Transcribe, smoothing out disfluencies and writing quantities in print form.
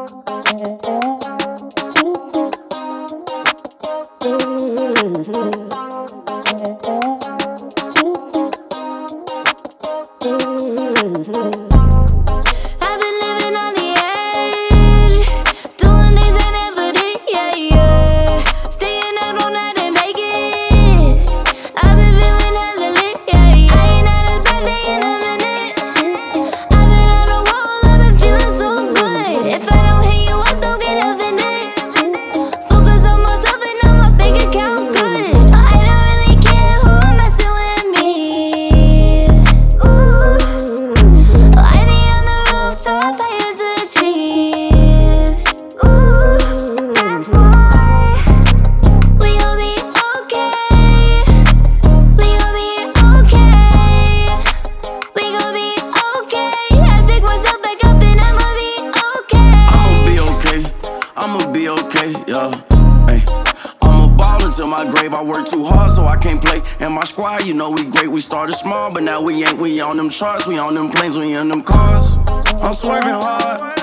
I work too hard, so I can't play. And my squad, you know we great. We started small, but now we ain't. We on them charts, we on them planes, we in them cars. I'm swerving hard.